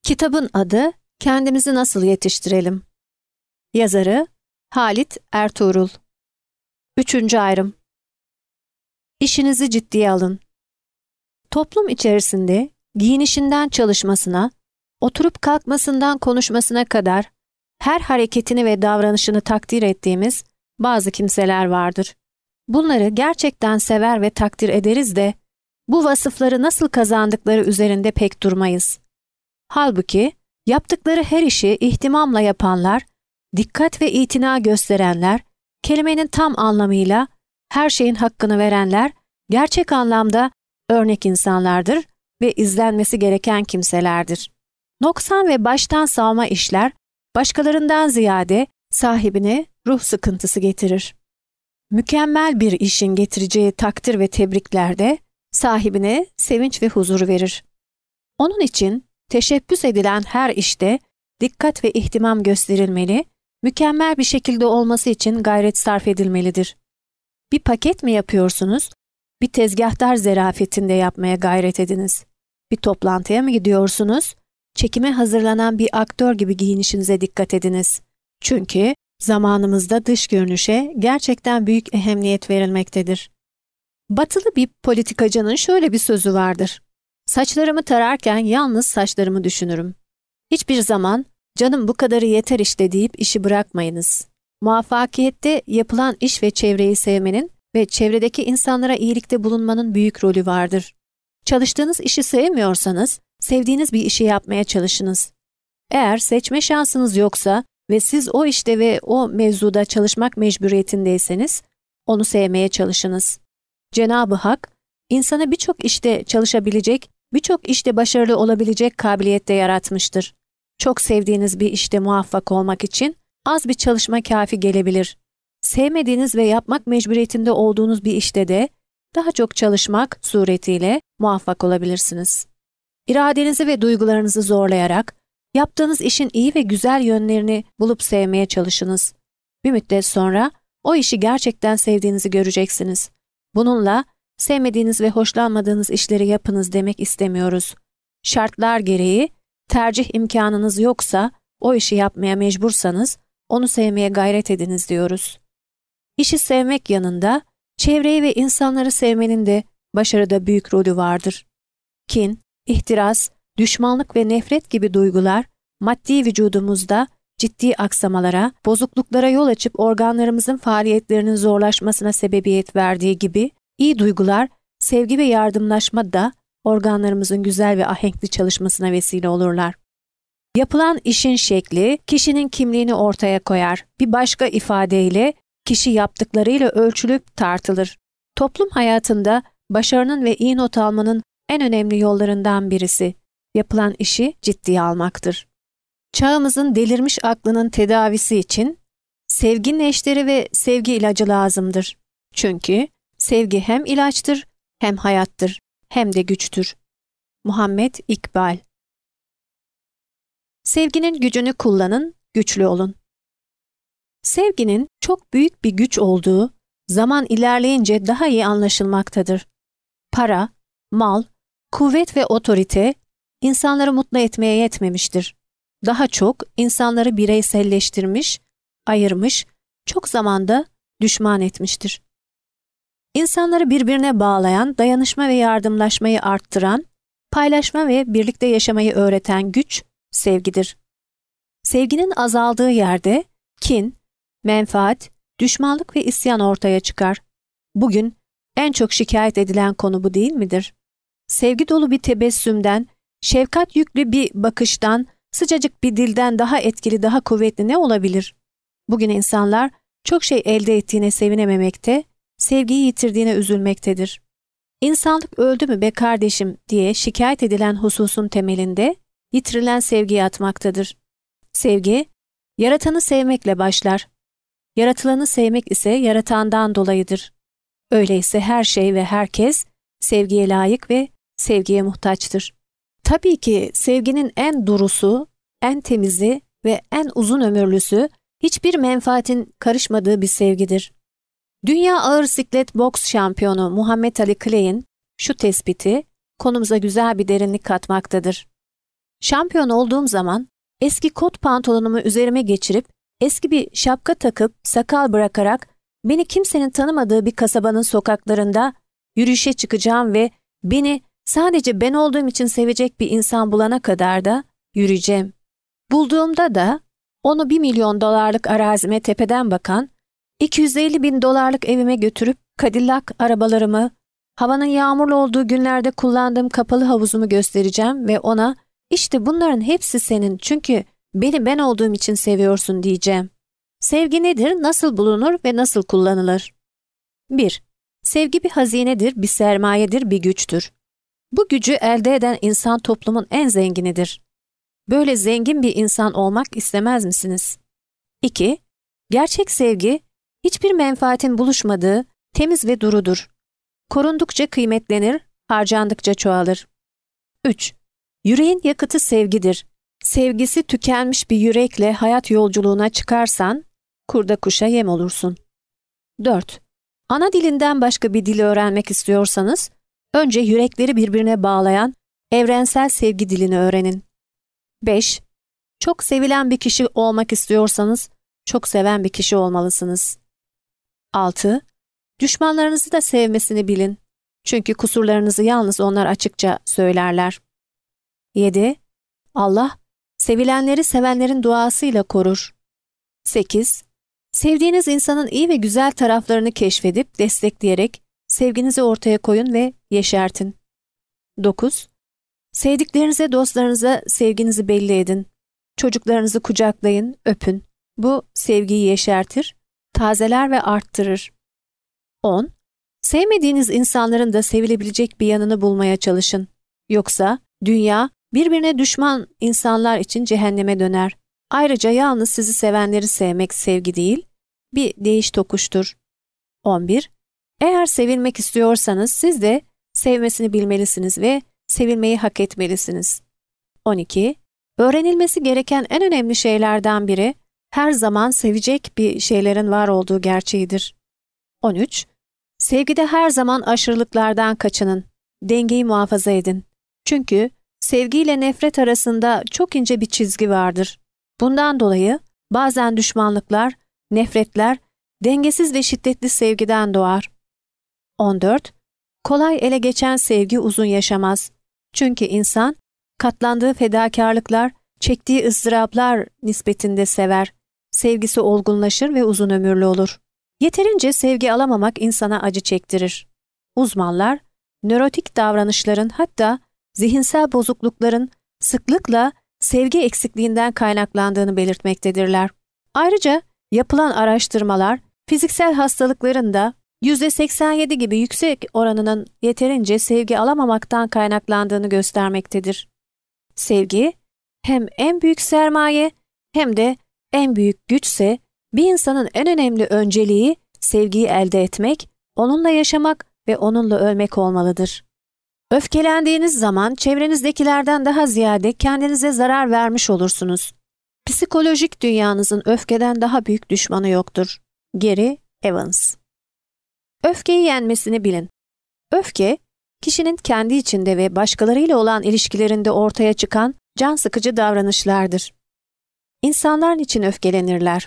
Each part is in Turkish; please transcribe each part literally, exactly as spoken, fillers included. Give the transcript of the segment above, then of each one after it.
Kitabın adı Kendimizi Nasıl Yetiştirelim? Yazarı Halit Ertuğrul. Üçüncü ayrım. İşinizi ciddiye alın. Toplum içerisinde giyinişinden çalışmasına, oturup kalkmasından konuşmasına kadar her hareketini ve davranışını takdir ettiğimiz bazı kimseler vardır. Bunları gerçekten sever ve takdir ederiz de bu vasıfları nasıl kazandıkları üzerinde pek durmayız. Halbuki yaptıkları her işi ihtimamla yapanlar, dikkat ve itina gösterenler, kelimenin tam anlamıyla her şeyin hakkını verenler, gerçek anlamda örnek insanlardır ve izlenmesi gereken kimselerdir. Noksan ve baştan savma işler, başkalarından ziyade sahibine ruh sıkıntısı getirir. Mükemmel bir işin getireceği takdir ve tebrikler de sahibine sevinç ve huzur verir. Onun için teşebbüs edilen her işte dikkat ve ihtimam gösterilmeli, mükemmel bir şekilde olması için gayret sarf edilmelidir. Bir paket mi yapıyorsunuz? Bir tezgahtar zerafetinde yapmaya gayret ediniz. Bir toplantıya mı gidiyorsunuz? Çekime hazırlanan bir aktör gibi giyinişinize dikkat ediniz. Çünkü zamanımızda dış görünüşe gerçekten büyük ehemmiyet verilmektedir. Batılı bir politikacının şöyle bir sözü vardır. Saçlarımı tararken yalnız saçlarımı düşünürüm. Hiçbir zaman canım bu kadarı yeter işte deyip işi bırakmayınız. Muvaffakiyette yapılan iş ve çevreyi sevmenin ve çevredeki insanlara iyilikte bulunmanın büyük rolü vardır. Çalıştığınız işi sevmiyorsanız, sevdiğiniz bir işi yapmaya çalışınız. Eğer seçme şansınız yoksa ve siz o işte ve o mevzuda çalışmak mecburiyetindeyseniz, onu sevmeye çalışınız. Cenab-ı Hak, insanı birçok işte çalışabilecek, birçok işte başarılı olabilecek kabiliyette yaratmıştır. Çok sevdiğiniz bir işte muvaffak olmak için az bir çalışma kafi gelebilir. Sevmediğiniz ve yapmak mecburiyetinde olduğunuz bir işte de daha çok çalışmak suretiyle muvaffak olabilirsiniz. İradenizi ve duygularınızı zorlayarak yaptığınız işin iyi ve güzel yönlerini bulup sevmeye çalışınız. Bir müddet sonra o işi gerçekten sevdiğinizi göreceksiniz. Bununla sevmediğiniz ve hoşlanmadığınız işleri yapınız demek istemiyoruz. Şartlar gereği tercih imkanınız yoksa, o işi yapmaya mecbursanız, onu sevmeye gayret ediniz diyoruz. İşi sevmek yanında, çevreyi ve insanları sevmenin de başarıda büyük rolü vardır. Kin, ihtiras, düşmanlık ve nefret gibi duygular, maddi vücudumuzda ciddi aksamalara, bozukluklara yol açıp organlarımızın faaliyetlerinin zorlaşmasına sebebiyet verdiği gibi, iyi duygular, sevgi ve yardımlaşma da organlarımızın güzel ve ahenkli çalışmasına vesile olurlar. Yapılan işin şekli, kişinin kimliğini ortaya koyar. Bir başka ifadeyle, kişi yaptıklarıyla ölçülüp tartılır. Toplum hayatında başarının ve iyi not almanın en önemli yollarından birisi, yapılan işi ciddiye almaktır. Çağımızın delirmiş aklının tedavisi için, sevgi neşteri ve sevgi ilacı lazımdır. Çünkü sevgi hem ilaçtır, hem hayattır, hem de güçtür. Muhammed İkbal. Sevginin gücünü kullanın, güçlü olun. Sevginin çok büyük bir güç olduğu, zaman ilerleyince daha iyi anlaşılmaktadır. Para, mal, kuvvet ve otorite, insanları mutlu etmeye yetmemiştir. Daha çok insanları bireyselleştirmiş, ayırmış, çok zamanda düşman etmiştir. İnsanları birbirine bağlayan, dayanışma ve yardımlaşmayı arttıran, paylaşma ve birlikte yaşamayı öğreten güç, sevgidir. Sevginin azaldığı yerde kin, menfaat, düşmanlık ve isyan ortaya çıkar. Bugün en çok şikayet edilen konu bu değil midir? Sevgi dolu bir tebessümden, şefkat yüklü bir bakıştan, sıcacık bir dilden daha etkili, daha kuvvetli ne olabilir? Bugün insanlar çok şey elde ettiğine sevinememekte, sevgiyi yitirdiğine üzülmektedir. İnsanlık öldü mü be kardeşim diye şikayet edilen hususun temelinde yitirilen sevgi yatmaktadır. Sevgi, yaratanı sevmekle başlar. Yaratılanı sevmek ise yaratandan dolayıdır. Öyleyse her şey ve herkes sevgiye layık ve sevgiye muhtaçtır. Tabii ki sevginin en durusu, en temizi ve en uzun ömürlüsü hiçbir menfaatin karışmadığı bir sevgidir. Dünya ağır siklet boks şampiyonu Muhammed Ali Clay'in şu tespiti konumuza güzel bir derinlik katmaktadır. Şampiyon olduğum zaman eski kot pantolonumu üzerime geçirip eski bir şapka takıp sakal bırakarak beni kimsenin tanımadığı bir kasabanın sokaklarında yürüyüşe çıkacağım ve beni sadece ben olduğum için sevecek bir insan bulana kadar da yürüyeceğim. Bulduğumda da onu bir milyon dolarlık arazime tepeden bakan, iki yüz elli bin dolarlık evime götürüp Cadillac arabalarımı, havanın yağmurlu olduğu günlerde kullandığım kapalı havuzumu göstereceğim ve ona işte bunların hepsi senin çünkü beni ben olduğum için seviyorsun diyeceğim. Sevgi nedir, nasıl bulunur ve nasıl kullanılır? bir. Sevgi bir hazinedir, bir sermayedir, bir güçtür. Bu gücü elde eden insan toplumun en zenginidir. Böyle zengin bir insan olmak istemez misiniz? iki. Gerçek sevgi, hiçbir menfaatin buluşmadığı, temiz ve durudur. Korundukça kıymetlenir, harcandıkça çoğalır. üç. Yüreğin yakıtı sevgidir. Sevgisi tükenmiş bir yürekle hayat yolculuğuna çıkarsan, kurda kuşa yem olursun. dört. Ana dilinden başka bir dili öğrenmek istiyorsanız, önce yürekleri birbirine bağlayan evrensel sevgi dilini öğrenin. beş. Çok sevilen bir kişi olmak istiyorsanız, çok seven bir kişi olmalısınız. altı. Düşmanlarınızı da sevmesini bilin. Çünkü kusurlarınızı yalnız onlar açıkça söylerler. yedi. Allah, sevilenleri sevenlerin duasıyla korur. sekiz. Sevdiğiniz insanın iyi ve güzel taraflarını keşfedip destekleyerek sevginizi ortaya koyun ve yeşertin. dokuz. Sevdiklerinize, dostlarınıza sevginizi belli edin. Çocuklarınızı kucaklayın, öpün. Bu sevgiyi yeşertir, tazeler ve arttırır. on. Sevmediğiniz insanların da sevilebilecek bir yanını bulmaya çalışın. Yoksa dünya birbirine düşman insanlar için cehenneme döner. Ayrıca yalnız sizi sevenleri sevmek sevgi değil, bir değiş tokuştur. on bir. Eğer sevilmek istiyorsanız siz de sevmesini bilmelisiniz ve sevilmeyi hak etmelisiniz. on iki. Öğrenilmesi gereken en önemli şeylerden biri, her zaman sevecek bir şeylerin var olduğu gerçeğidir. on üç. Sevgide her zaman aşırılıklardan kaçının, dengeyi muhafaza edin. Çünkü sevgiyle nefret arasında çok ince bir çizgi vardır. Bundan dolayı bazen düşmanlıklar, nefretler, dengesiz ve şiddetli sevgiden doğar. on dört. Kolay ele geçen sevgi uzun yaşamaz. Çünkü insan, katlandığı fedakarlıklar, çektiği ızdıraplar nispetinde sever. Sevgisi olgunlaşır ve uzun ömürlü olur. Yeterince sevgi alamamak insana acı çektirir. Uzmanlar, nörotik davranışların hatta zihinsel bozuklukların sıklıkla sevgi eksikliğinden kaynaklandığını belirtmektedirler. Ayrıca yapılan araştırmalar, fiziksel hastalıkların da yüzde seksen yedi gibi yüksek oranının yeterince sevgi alamamaktan kaynaklandığını göstermektedir. Sevgi, hem en büyük sermaye hem de en büyük güçse, bir insanın en önemli önceliği sevgiyi elde etmek, onunla yaşamak ve onunla ölmek olmalıdır. Öfkelendiğiniz zaman çevrenizdekilerden daha ziyade kendinize zarar vermiş olursunuz. Psikolojik dünyanızın öfkeden daha büyük düşmanı yoktur. Gary Evans. Öfkeyi yenmesini bilin. Öfke, kişinin kendi içinde ve başkalarıyla olan ilişkilerinde ortaya çıkan can sıkıcı davranışlardır. İnsanlar için öfkelenirler.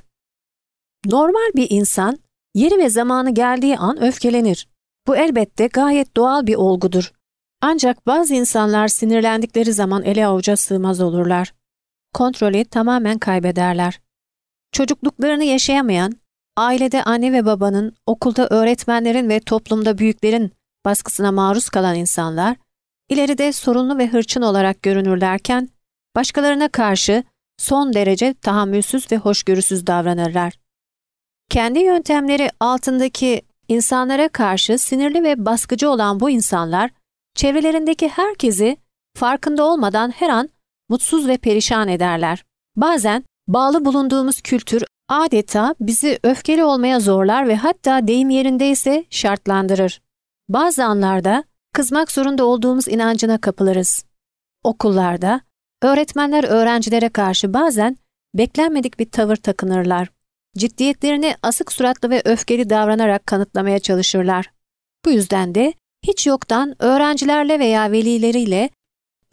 Normal bir insan, yeri ve zamanı geldiği an öfkelenir. Bu elbette gayet doğal bir olgudur. Ancak bazı insanlar sinirlendikleri zaman ele avuca sığmaz olurlar. Kontrolü tamamen kaybederler. Çocukluklarını yaşayamayan, ailede anne ve babanın, okulda öğretmenlerin ve toplumda büyüklerin baskısına maruz kalan insanlar, ileride sorunlu ve hırçın olarak görünürlerken, başkalarına karşı son derece tahammülsüz ve hoşgörüsüz davranırlar. Kendi yöntemleri altındaki insanlara karşı sinirli ve baskıcı olan bu insanlar, çevrelerindeki herkesi farkında olmadan her an mutsuz ve perişan ederler. Bazen bağlı bulunduğumuz kültür adeta bizi öfkeli olmaya zorlar ve hatta deyim yerindeyse şartlandırır. Bazı anlarda kızmak zorunda olduğumuz inancına kapılırız. Okullarda öğretmenler öğrencilere karşı bazen beklenmedik bir tavır takınırlar. Ciddiyetlerini asık suratlı ve öfkeli davranarak kanıtlamaya çalışırlar. Bu yüzden de hiç yoktan öğrencilerle veya velileriyle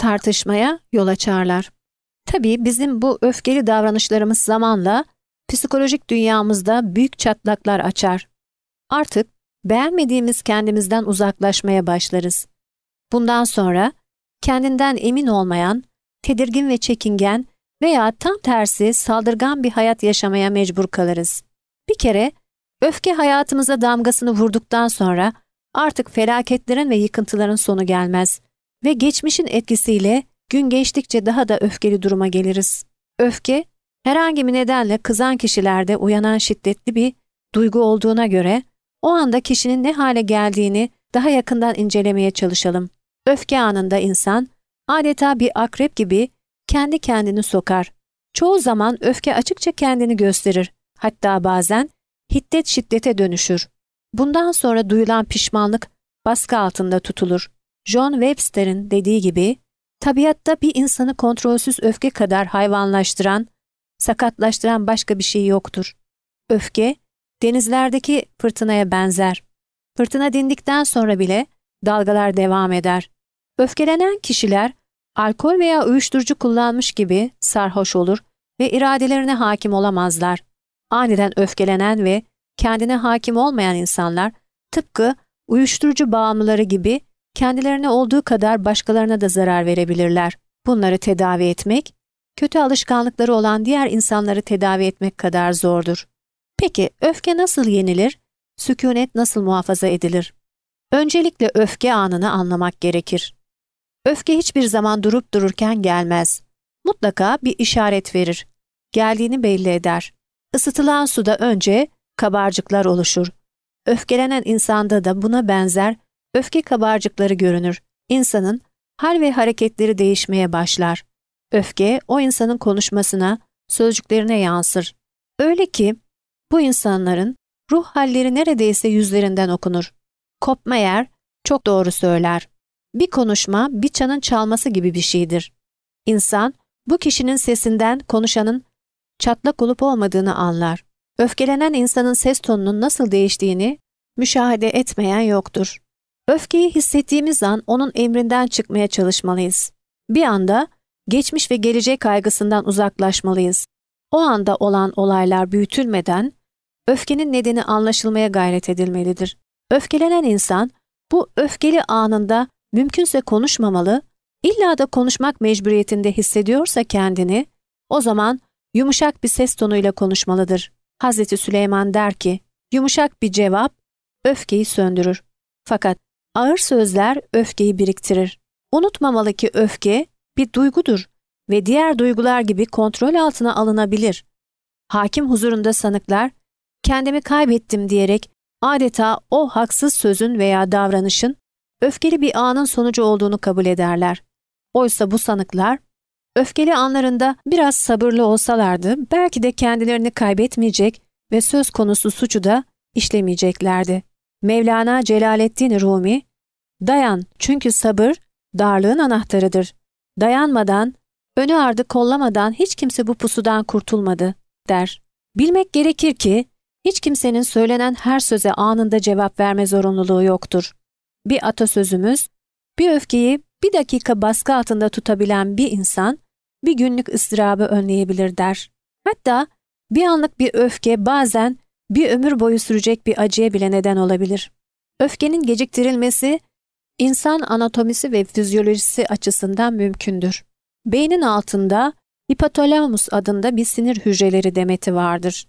tartışmaya yol açarlar. Tabii bizim bu öfkeli davranışlarımız zamanla psikolojik dünyamızda büyük çatlaklar açar. Artık beğenmediğimiz kendimizden uzaklaşmaya başlarız. Bundan sonra kendinden emin olmayan, tedirgin ve çekingen veya tam tersi saldırgan bir hayat yaşamaya mecbur kalırız. Bir kere öfke hayatımıza damgasını vurduktan sonra artık felaketlerin ve yıkıntıların sonu gelmez ve geçmişin etkisiyle gün geçtikçe daha da öfkeli duruma geliriz. Öfke, herhangi bir nedenle kızan kişilerde uyanan şiddetli bir duygu olduğuna göre o anda kişinin ne hale geldiğini daha yakından incelemeye çalışalım. Öfke anında insan adeta bir akrep gibi kendi kendini sokar. Çoğu zaman öfke açıkça kendini gösterir. Hatta bazen hiddet şiddete dönüşür. Bundan sonra duyulan pişmanlık baskı altında tutulur. John Webster'in dediği gibi, tabiatta bir insanı kontrolsüz öfke kadar hayvanlaştıran, sakatlaştıran başka bir şey yoktur. Öfke, denizlerdeki fırtınaya benzer. Fırtına dindikten sonra bile dalgalar devam eder. Öfkelenen kişiler, alkol veya uyuşturucu kullanmış gibi sarhoş olur ve iradelerine hakim olamazlar. Aniden öfkelenen ve kendine hakim olmayan insanlar, tıpkı uyuşturucu bağımlıları gibi kendilerine olduğu kadar başkalarına da zarar verebilirler. Bunları tedavi etmek, kötü alışkanlıkları olan diğer insanları tedavi etmek kadar zordur. Peki öfke nasıl yenilir? Sükûnet nasıl muhafaza edilir? Öncelikle öfke anını anlamak gerekir. Öfke hiçbir zaman durup dururken gelmez. Mutlaka bir işaret verir. Geldiğini belli eder. Isıtılan suda önce kabarcıklar oluşur. Öfkelenen insanda da buna benzer öfke kabarcıkları görünür. İnsanın hal ve hareketleri değişmeye başlar. Öfke o insanın konuşmasına, sözcüklerine yansır. Öyle ki bu insanların ruh halleri neredeyse yüzlerinden okunur. Kopma yer çok doğru söyler. Bir konuşma bir çanın çalması gibi bir şeydir. İnsan bu kişinin sesinden konuşanın çatlak olup olmadığını anlar. Öfkelenen insanın ses tonunun nasıl değiştiğini müşahede etmeyen yoktur. Öfkeyi hissettiğimiz an onun emrinden çıkmaya çalışmalıyız. Bir anda geçmiş ve gelecek kaygısından uzaklaşmalıyız. O anda olan olaylar büyütülmeden öfkenin nedeni anlaşılmaya gayret edilmelidir. Öfkelenen insan bu öfkeli anında mümkünse konuşmamalı, illa da konuşmak mecburiyetinde hissediyorsa kendini, o zaman yumuşak bir ses tonuyla konuşmalıdır. Hazreti Süleyman der ki, yumuşak bir cevap öfkeyi söndürür. Fakat ağır sözler öfkeyi biriktirir. Unutmamalı ki öfke bir duygudur ve diğer duygular gibi kontrol altına alınabilir. Hakim huzurunda sanıklar, kendimi kaybettim diyerek adeta o haksız sözün veya davranışın öfkeli bir anın sonucu olduğunu kabul ederler. Oysa bu sanıklar, öfkeli anlarında biraz sabırlı olsalardı belki de kendilerini kaybetmeyecek ve söz konusu suçu da işlemeyeceklerdi. Mevlana Celaleddin Rumi, dayan çünkü sabır darlığın anahtarıdır. Dayanmadan, önü ardı kollamadan hiç kimse bu pusudan kurtulmadı, der. Bilmek gerekir ki, hiç kimsenin söylenen her söze anında cevap verme zorunluluğu yoktur. Bir atasözümüz, bir öfkeyi bir dakika baskı altında tutabilen bir insan, bir günlük ıstırabı önleyebilir der. Hatta bir anlık bir öfke bazen bir ömür boyu sürecek bir acıya bile neden olabilir. Öfkenin geciktirilmesi, insan anatomisi ve fizyolojisi açısından mümkündür. Beynin altında hipotalamus adında bir sinir hücreleri demeti vardır.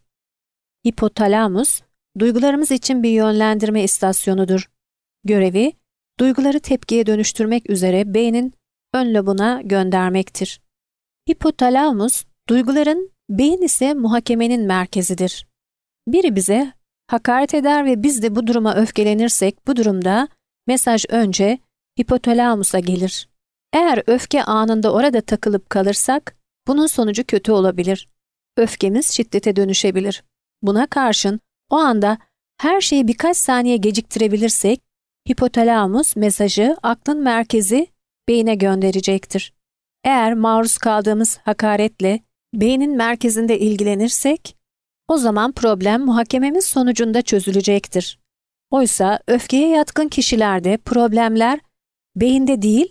Hipotalamus, duygularımız için bir yönlendirme istasyonudur. Görevi, duyguları tepkiye dönüştürmek üzere beynin ön lobuna göndermektir. Hipotalamus, duyguların, beyin ise muhakemenin merkezidir. Biri bize hakaret eder ve biz de bu duruma öfkelenirsek bu durumda mesaj önce hipotalamusa gelir. Eğer öfke anında orada takılıp kalırsak bunun sonucu kötü olabilir. Öfkemiz şiddete dönüşebilir. Buna karşın o anda her şeyi birkaç saniye geciktirebilirsek hipotalamus mesajı aklın merkezi beyine gönderecektir. Eğer maruz kaldığımız hakaretle beynin merkezinde ilgilenirsek o zaman problem muhakememiz sonucunda çözülecektir. Oysa öfkeye yatkın kişilerde problemler beyinde değil,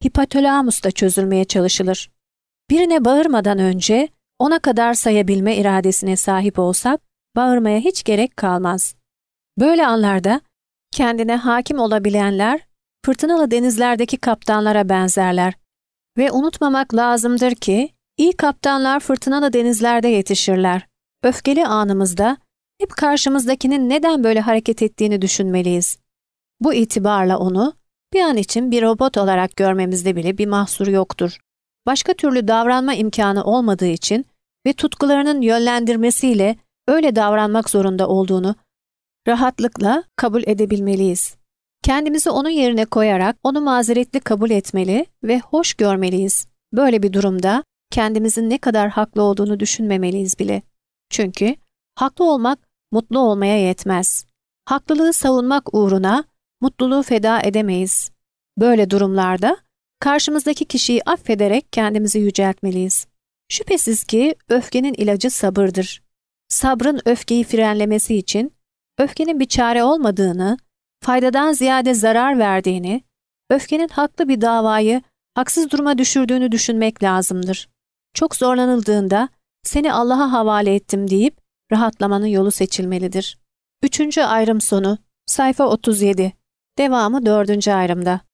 hipotalamus'ta çözülmeye çalışılır. Birine bağırmadan önce ona kadar sayabilme iradesine sahip olsak, bağırmaya hiç gerek kalmaz. Böyle anlarda kendine hakim olabilenler, fırtınalı denizlerdeki kaptanlara benzerler. Ve unutmamak lazımdır ki, iyi kaptanlar fırtınalı denizlerde yetişirler. Öfkeli anımızda hep karşımızdakinin neden böyle hareket ettiğini düşünmeliyiz. Bu itibarla onu bir an için bir robot olarak görmemizde bile bir mahsur yoktur. Başka türlü davranma imkanı olmadığı için ve tutkularının yönlendirmesiyle öyle davranmak zorunda olduğunu rahatlıkla kabul edebilmeliyiz. Kendimizi onun yerine koyarak onu mazeretli kabul etmeli ve hoş görmeliyiz. Böyle bir durumda kendimizin ne kadar haklı olduğunu düşünmemeliyiz bile. Çünkü haklı olmak mutlu olmaya yetmez. Haklılığı savunmak uğruna mutluluğu feda edemeyiz. Böyle durumlarda karşımızdaki kişiyi affederek kendimizi yüceltmeliyiz. Şüphesiz ki öfkenin ilacı sabırdır. Sabrın öfkeyi frenlemesi için öfkenin bir çare olmadığını, faydadan ziyade zarar verdiğini, öfkenin haklı bir davayı haksız duruma düşürdüğünü düşünmek lazımdır. Çok zorlanıldığında seni Allah'a havale ettim deyip rahatlamanın yolu seçilmelidir. Üçüncü ayrım sonu, sayfa otuz yedi. Devamı dördüncü ayrımda.